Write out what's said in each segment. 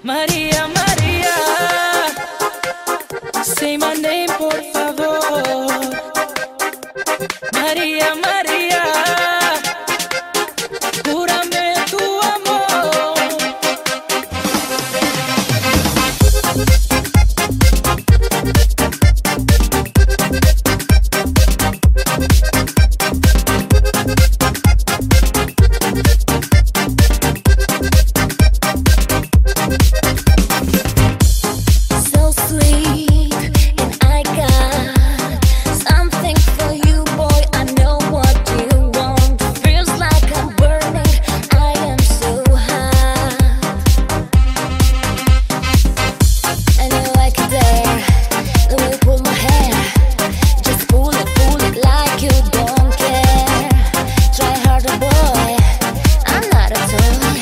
María, María, say my name, por favor. María, María, júrame tu amor. So sweet, and I got something for you, boy. I know what you want. Feels like I'm burning. I am so hot. I know I can dare the way you pull my hair. Just pull it like you don't care. Try harder, boy. I'm not a toy.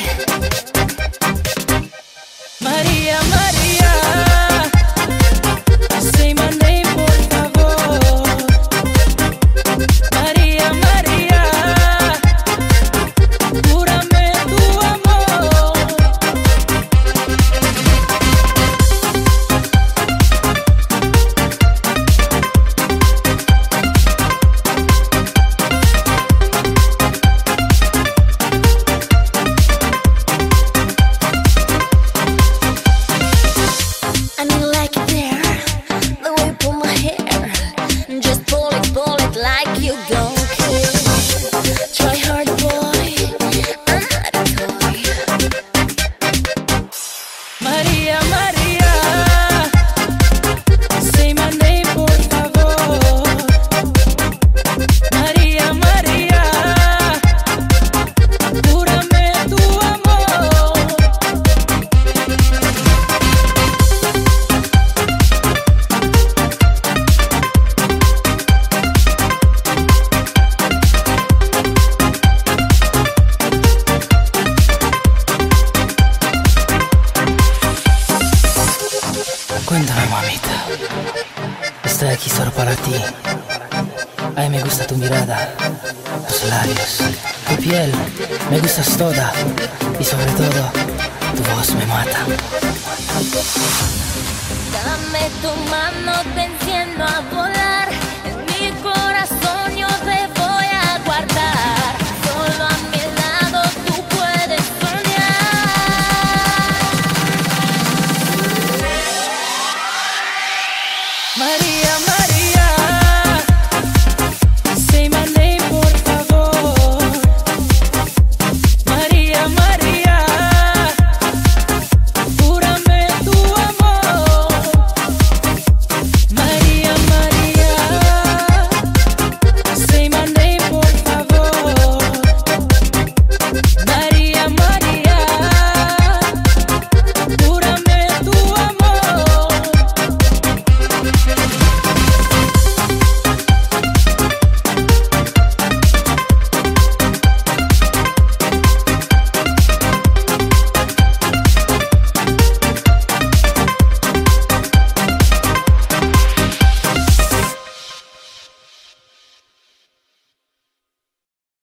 María, María, say my name, por favor. María, María, júrame tu amor. I mean, like it there, the way you pull my hair. Just pull it like you don't care. Try hard, boy. I'm not a toy. María, María, say my name, por favor. María, María, júrame tu amor. Cuéntame, mamita. Estoy aquí solo para ti. Ay, me gusta tu mirada, tus labios, tu piel, me gustas toda. Y sobre todo, tu voz me mata. Dame tu mano, te enciendo a volar.